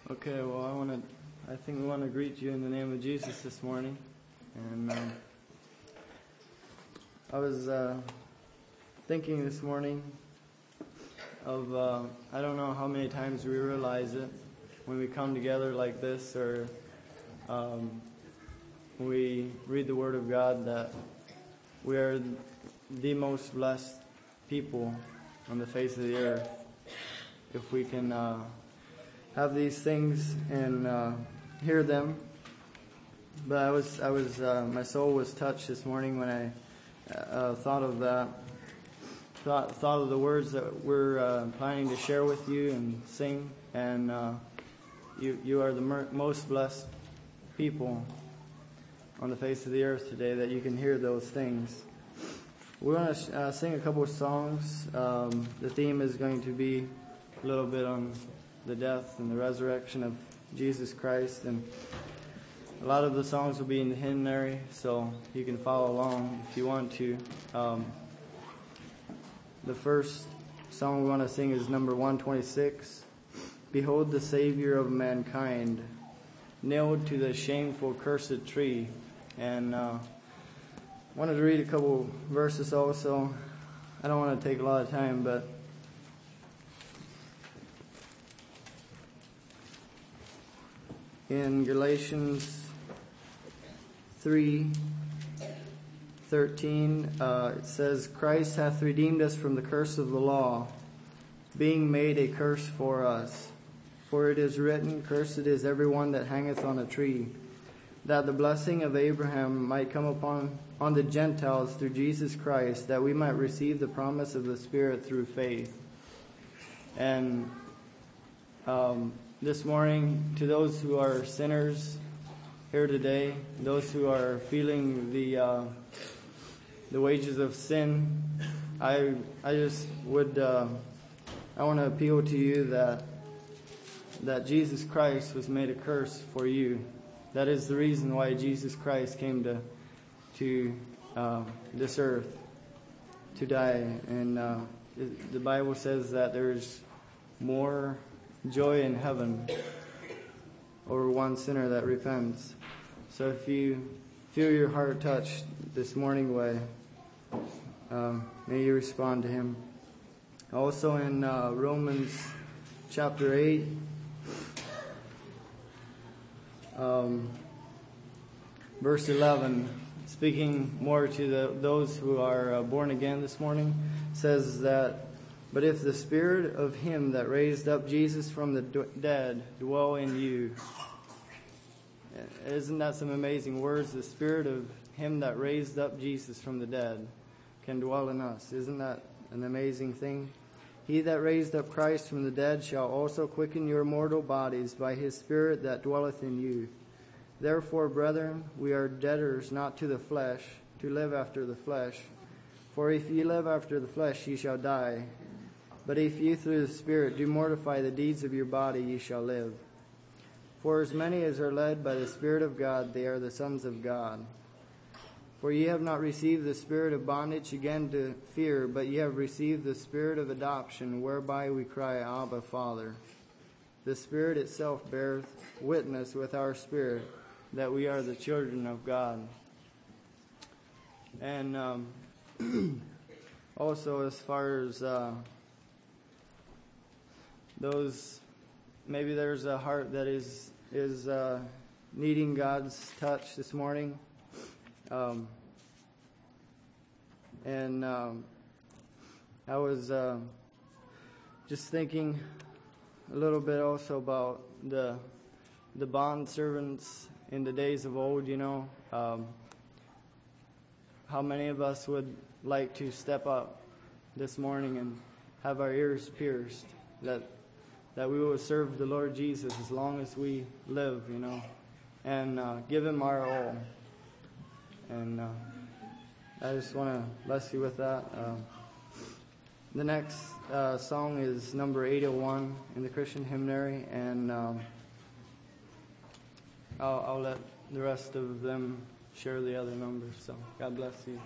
Okay, well, I think we want to greet you in the name of Jesus this morning. And I was thinking this morning of, I don't know how many times we realize it when we come together like this, or we read the Word of God, that we are the most blessed people on the face of the earth. If we can have these things and hear them. But I was my soul was touched this morning when I thought of that. Thought of the words that we're planning to share with you and sing, and you are the most blessed people on the face of the earth today, that you can hear those things. We want to sing a couple of songs. The theme is going to be a little bit on the death and the resurrection of Jesus Christ, and a lot of the songs will be in the hymnary, so you can follow along if you want to. The first song we want to sing is number 126, Behold the Savior of Mankind, nailed to the shameful cursed tree. And I wanted to read a couple verses also. I don't want to take a lot of time, but in Galatians 3:13, it says, Christ hath redeemed us from the curse of the law, being made a curse for us. For it is written, Cursed is every one that hangeth on a tree, that the blessing of Abraham might come on the Gentiles through Jesus Christ, that we might receive the promise of the Spirit through faith. And this morning, to those who are sinners here today, those who are feeling the wages of sin, I just would I want to appeal to you that Jesus Christ was made a curse for you. That is the reason why Jesus Christ came to this earth to die. And the Bible says that there's more joy in heaven over one sinner that repents. So if you feel your heart touched this morning way, may you respond to him. Also in Romans chapter 8, verse 11, speaking more to those who are born again this morning, says that, But if the Spirit of him that raised up Jesus from the dead dwell in you. Isn't that some amazing words? The Spirit of him that raised up Jesus from the dead can dwell in us. Isn't that an amazing thing? He that raised up Christ from the dead shall also quicken your mortal bodies by his Spirit that dwelleth in you. Therefore, brethren, we are debtors not to the flesh, to live after the flesh. For if ye live after the flesh, ye shall die. But if ye through the Spirit do mortify the deeds of your body, ye shall live. For as many as are led by the Spirit of God, they are the sons of God. For ye have not received the spirit of bondage again to fear, but ye have received the Spirit of adoption, whereby we cry, Abba, Father. The Spirit itself beareth witness with our spirit that we are the children of God. And also, as far as those, maybe there's a heart that is needing God's touch this morning. I was just thinking a little bit also about the bond servants in the days of old, how many of us would like to step up this morning and have our ears pierced, that we will serve the Lord Jesus as long as we live, and give him our all. And I just want to bless you with that. The next song is number 801 in the Christian hymnary, and I'll let the rest of them share the other numbers. So God bless you.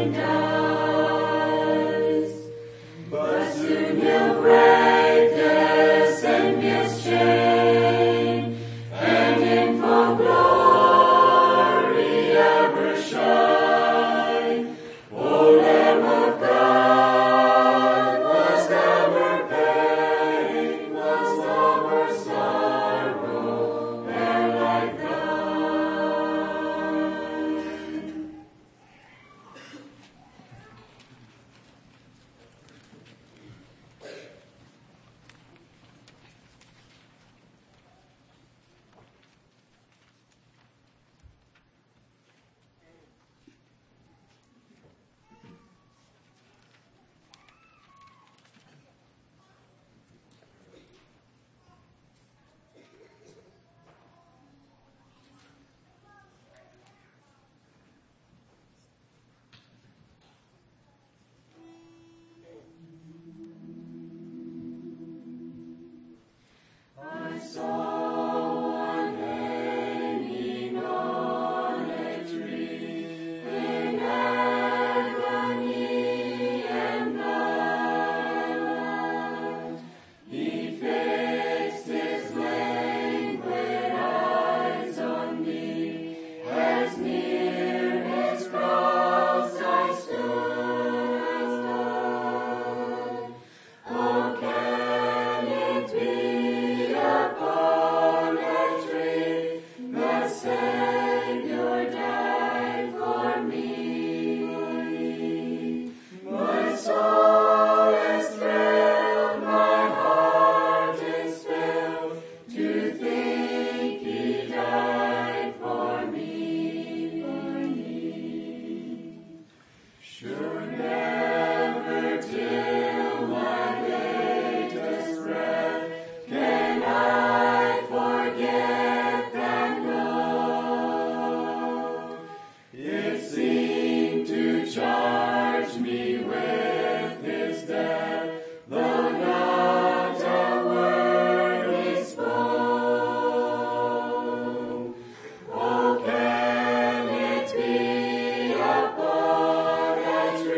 Can it be upon a tree?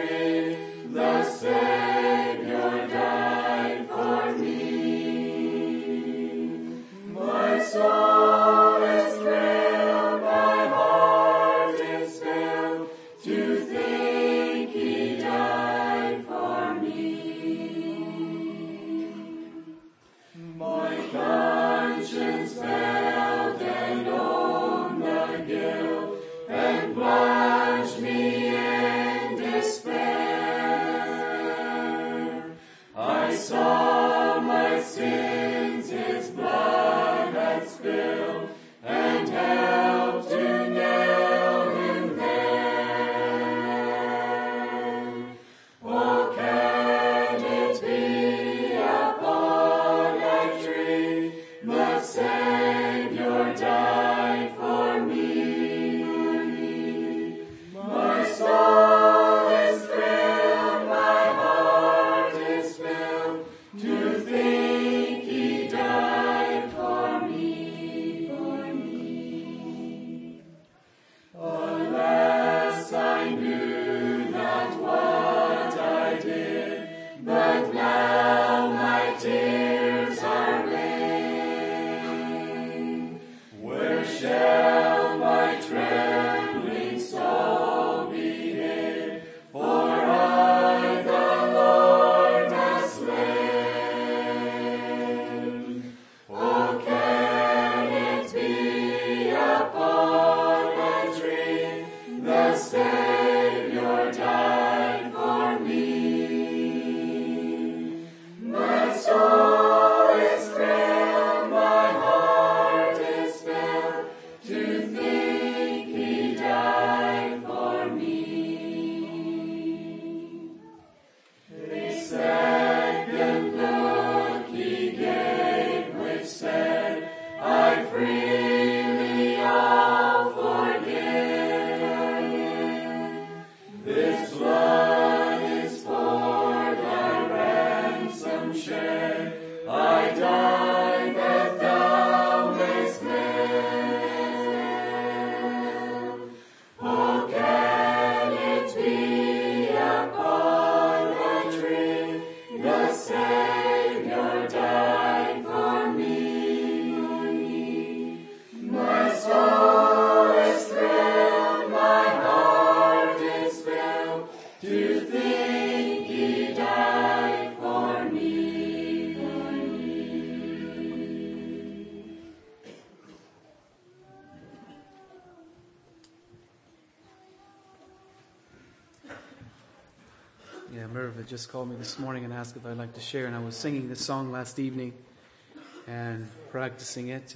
to think he died for me. Yeah, Merv had just called me this morning and asked if I'd like to share, and I was singing this song last evening and practicing it,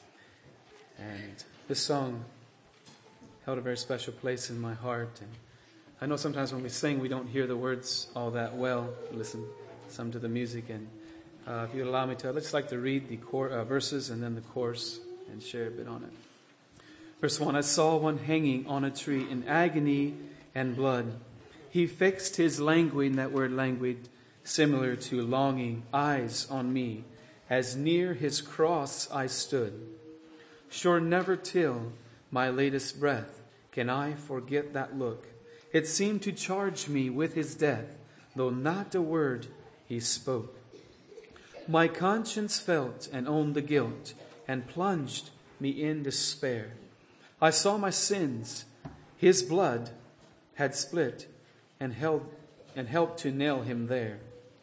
and this song held a very special place in my heart. And I know sometimes when we sing, we don't hear the words all that well. Listen some to the music, and if you'd allow me to, I'd just like to read the verses and then the chorus and share a bit on it. Verse 1, I saw one hanging on a tree in agony and blood. He fixed his languid, that word languid, similar to longing, eyes on me. As near his cross I stood. Sure never till my latest breath can I forget that look. It seemed to charge me with his death, though not a word he spoke. My conscience felt and owned the guilt, and plunged me in despair. I saw my sins, his blood had split, and helped to nail him there.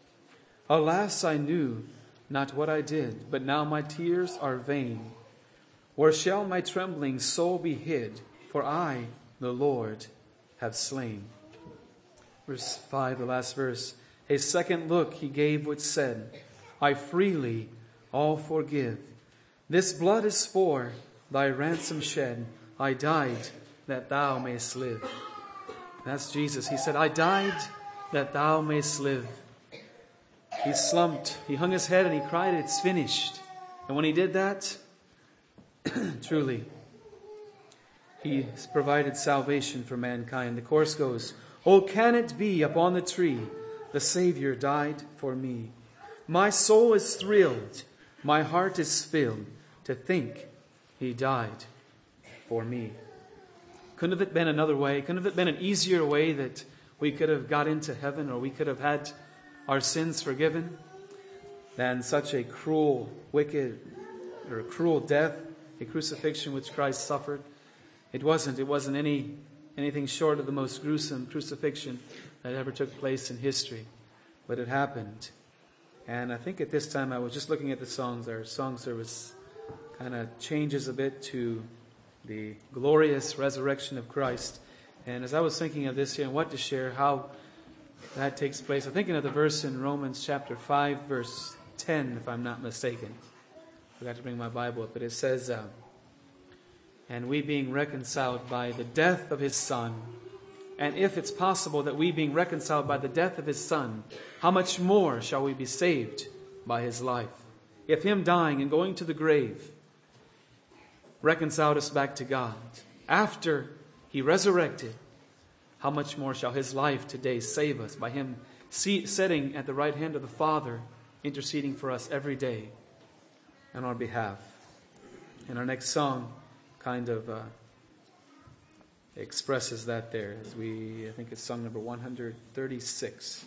Alas, I knew not what I did, but now my tears are vain. Where shall my trembling soul be hid? For I, the Lord, have slain. Verse 5, the last verse. A second look he gave which said, I freely all forgive. This blood is for thy ransom shed. I died that thou mayst live. That's Jesus. He said, I died that thou mayst live. He slumped, he hung his head and he cried, it's finished. And when he did that, truly, he provided salvation for mankind. The chorus goes, oh, can it be upon the tree the Savior died for me? My soul is thrilled, my heart is filled to think he died for me. Couldn't have it been another way? Couldn't have it been an easier way that we could have got into heaven, or we could have had our sins forgiven, than such a cruel, wicked, or a cruel death, a crucifixion which Christ suffered? It wasn't anything short of the most gruesome crucifixion that ever took place in history. But it happened. And I think at this time, I was just looking at the songs. Our song service kind of changes a bit to the glorious resurrection of Christ. And as I was thinking of this here and what to share, how that takes place, I'm thinking of the verse in Romans chapter 5, verse 10, if I'm not mistaken. I forgot to bring my Bible up, but it says, and we being reconciled by the death of his Son, and if it's possible that we being reconciled by the death of his Son, how much more shall we be saved by his life? If him dying and going to the grave reconciled us back to God, after he resurrected, how much more shall his life today save us by him sitting at the right hand of the Father, interceding for us every day on our behalf. And our next song kind of expresses that there, as I think it's song number 136.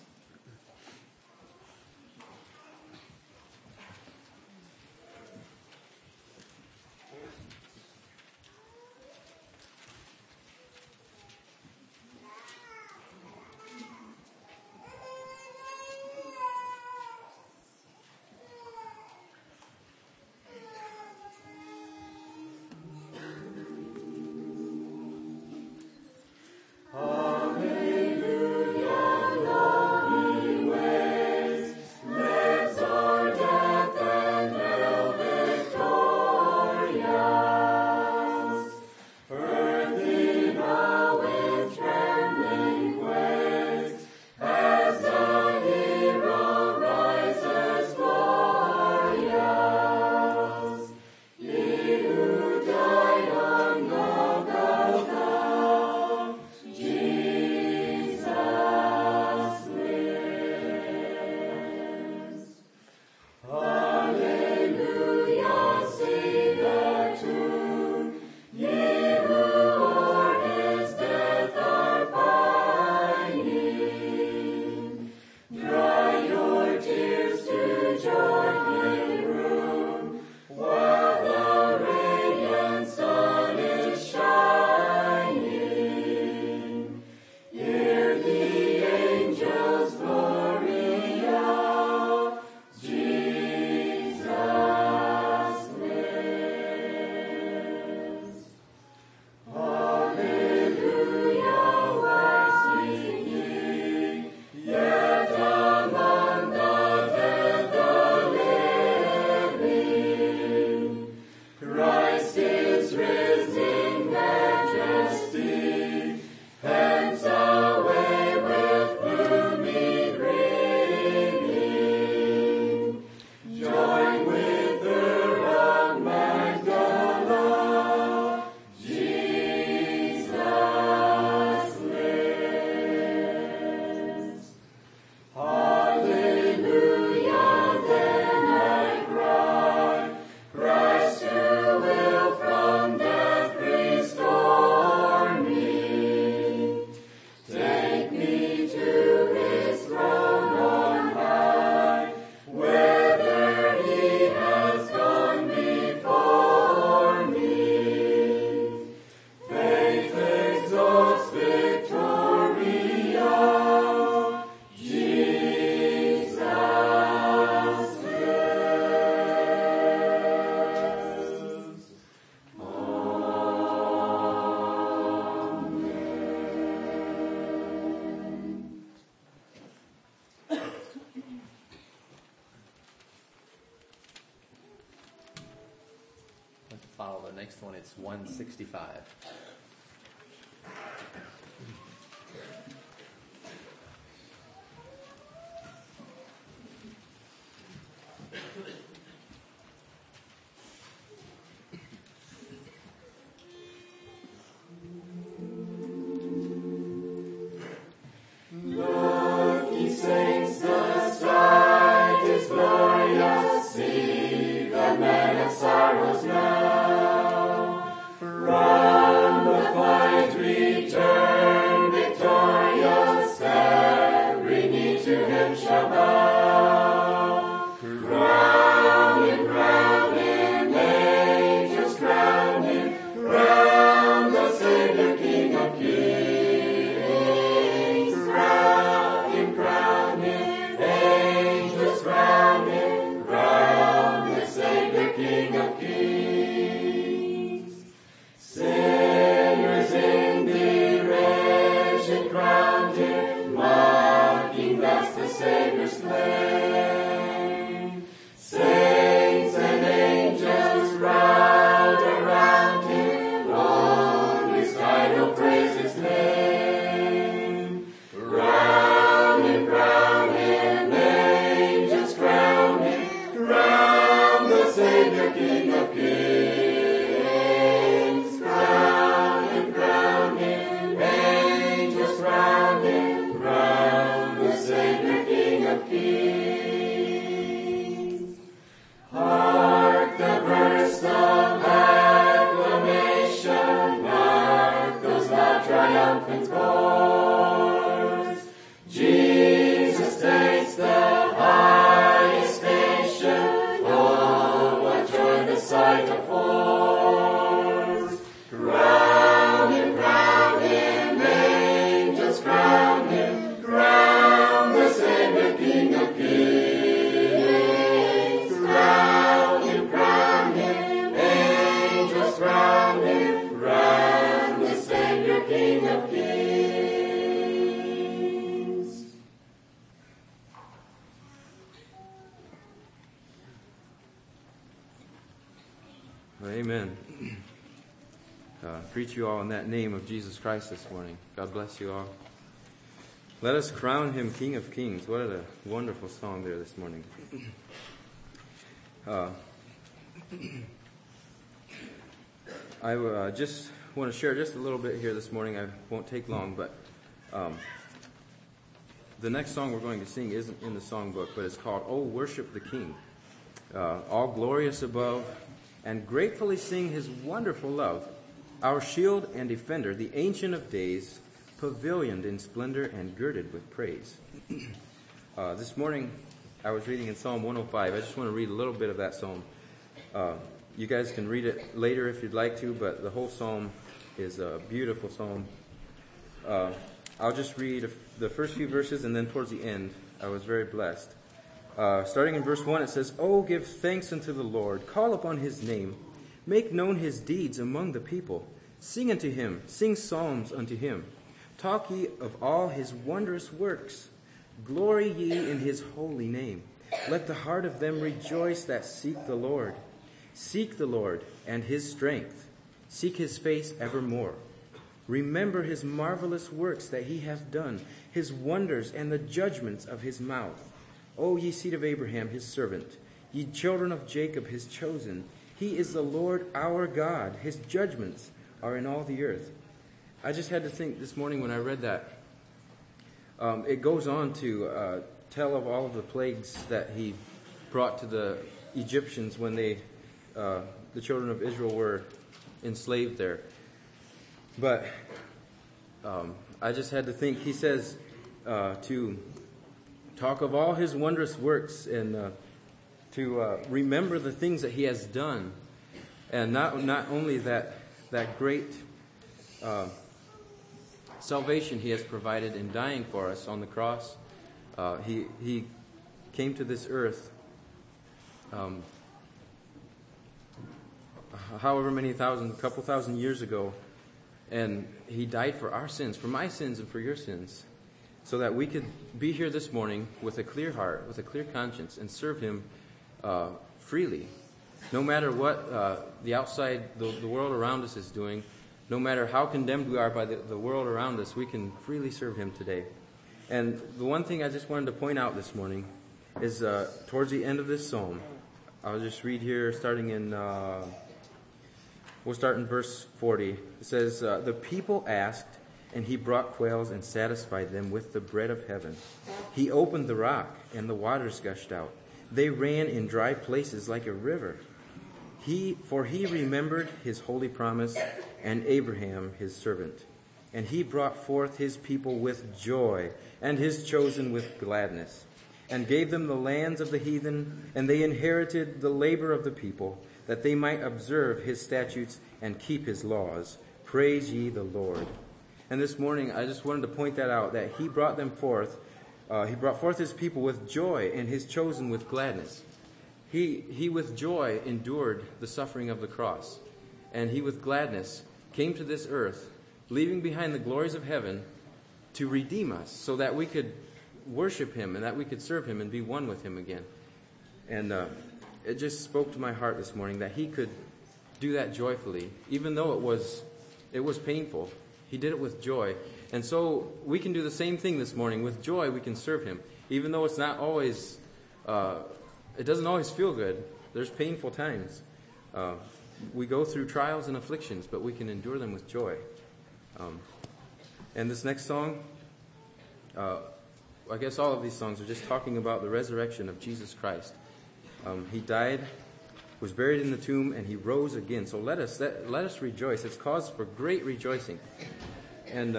Alleluia, Lord. next one, it's 165. Amen. Greet you all in that name of Jesus Christ this morning. God bless you all. Let us crown him King of Kings. What a wonderful song there this morning. I just want to share just a little bit here this morning. I won't take long, but the next song we're going to sing isn't in the songbook, but it's called "Oh, Worship the King." All glorious above, and gratefully sing his wonderful love, our shield and defender, the Ancient of Days, pavilioned in splendor and girded with praise. This morning, I was reading in Psalm 105. I just want to read a little bit of that psalm. You guys can read it later if you'd like to, but the whole psalm is a beautiful psalm. I'll just read the first few verses, and then towards the end, I was very blessed. Starting in verse 1, it says, "Oh, give thanks unto the Lord, call upon his name, make known his deeds among the people. Sing unto him, sing psalms unto him. Talk ye of all his wondrous works. Glory ye in his holy name. Let the heart of them rejoice that seek the Lord. Seek the Lord and his strength. Seek his face evermore. Remember his marvelous works that he hath done, his wonders and the judgments of his mouth. O ye seed of Abraham, his servant, ye children of Jacob, his chosen. He is the Lord our God. His judgments are in all the earth." I just had to think this morning when I read that. It goes on to tell of all of the plagues that he brought to the Egyptians when the children of Israel were enslaved there. But I just had to think, he says to talk of all his wondrous works and to remember the things that he has done. And not only that great salvation he has provided in dying for us on the cross. He came to this earth however many couple thousand years ago, and he died for our sins, for my sins and for your sins, so that we could be here this morning with a clear heart, with a clear conscience, and serve him freely. No matter what the outside, the world around us is doing, no matter how condemned we are by the world around us, we can freely serve Him today. And the one thing I just wanted to point out this morning is towards the end of this psalm. I'll just read here, starting in, we'll start in verse 40. It says, the people asked, and He brought quails and satisfied them with the bread of heaven. He opened the rock, and the waters gushed out. They ran in dry places like a river. For he remembered His holy promise and Abraham His servant. And He brought forth His people with joy and His chosen with gladness, and gave them the lands of the heathen, and they inherited the labor of the people, that they might observe His statutes and keep His laws. Praise ye the Lord. And this morning, I just wanted to point that out, that He brought them forth. He brought forth His people with joy and His chosen with gladness. He with joy endured the suffering of the cross. And He with gladness came to this earth, leaving behind the glories of heaven to redeem us so that we could worship Him and that we could serve Him and be one with Him again. And it just spoke to my heart this morning that He could do that joyfully, even though it was painful. He did it with joy. And so we can do the same thing this morning. With joy, we can serve Him. Even though it's not always, it doesn't always feel good. There's painful times. We go through trials and afflictions, but we can endure them with joy. And this next song, I guess all of these songs are just talking about the resurrection of Jesus Christ. He died, was buried in the tomb, and He rose again. So let us rejoice. It's cause for great rejoicing. And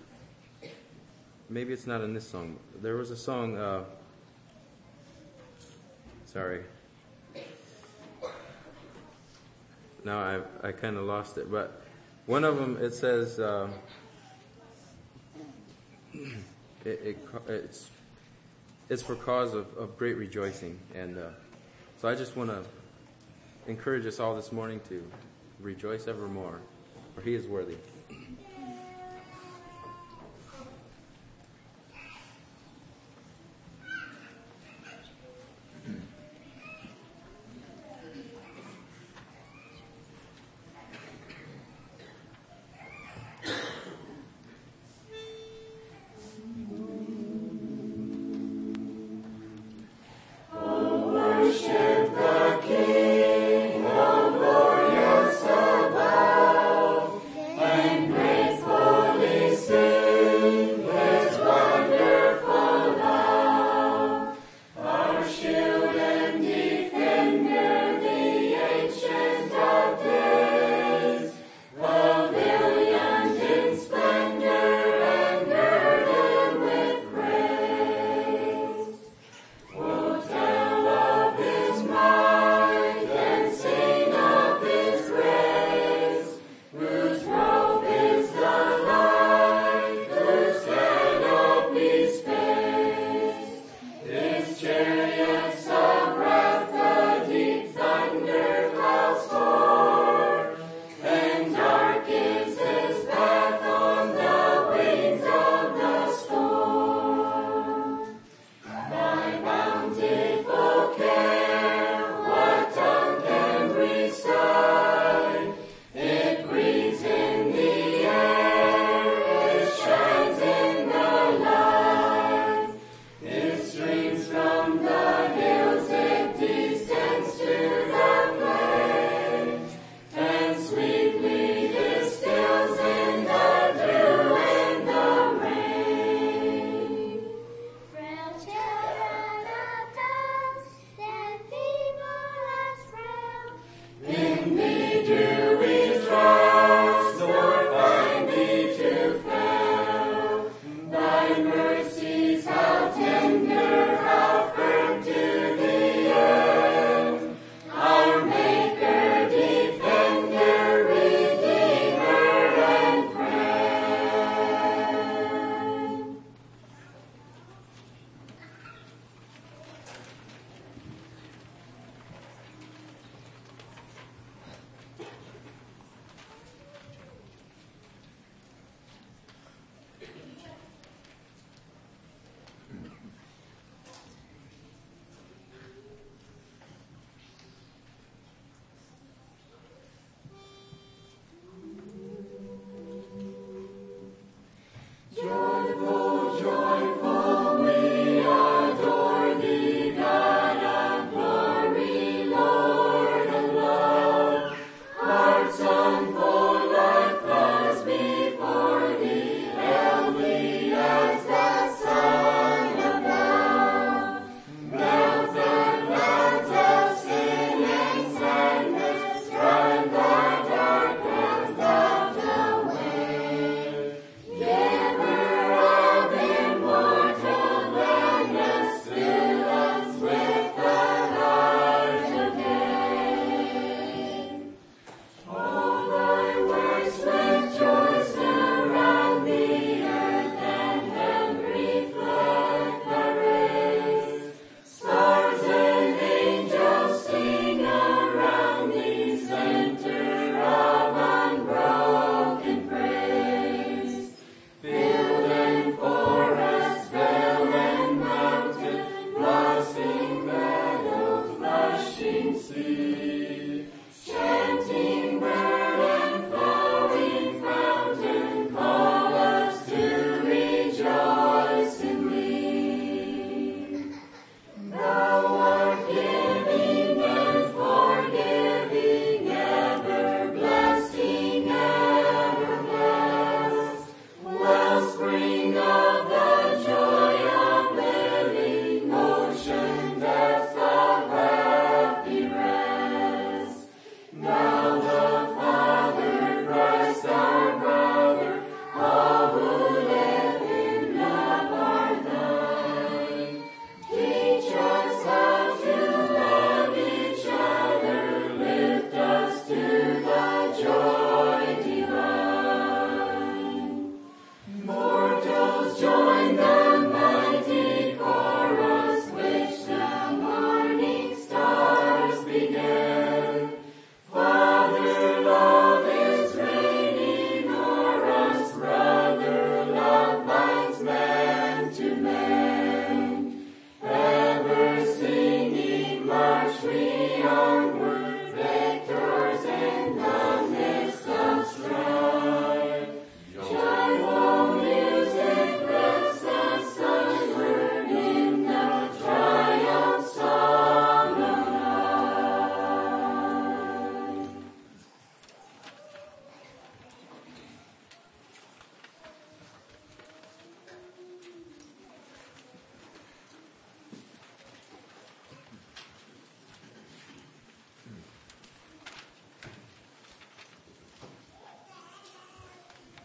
maybe it's not in this song. There was a song, sorry. Now I kind of lost it. But one of them, it says, it's for cause of great rejoicing. And so I just want to encourage us all this morning to rejoice evermore, for He is worthy. And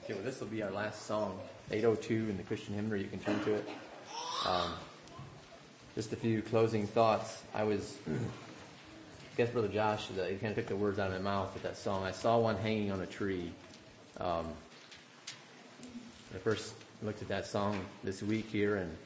Okay, well, this will be our last song, 802 in the Christian Hymnary. You can turn to it. Just a few closing thoughts. I guess Brother Josh, he kind of took the words out of my mouth with that song. I saw one hanging on a tree. I first looked at that song this week here, and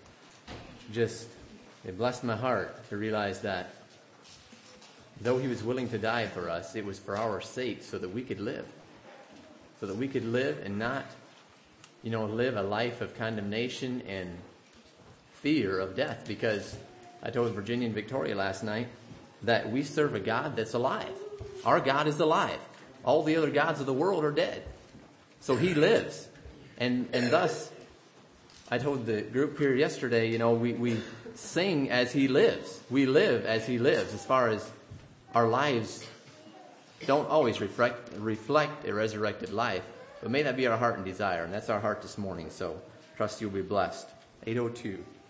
it blessed my heart to realize that though he was willing to die for us, it was for our sake so that we could live. So that we could live and not, live a life of condemnation and fear of death. Because I told Virginia and Victoria last night that we serve a God that's alive. Our God is alive. All the other gods of the world are dead. So he lives. And thus, I told the group here yesterday, we sing as he lives. We live as he lives, as far as our lives don't always reflect a resurrected life. But may that be our heart and desire. And that's our heart this morning. So trust you'll be blessed. 802.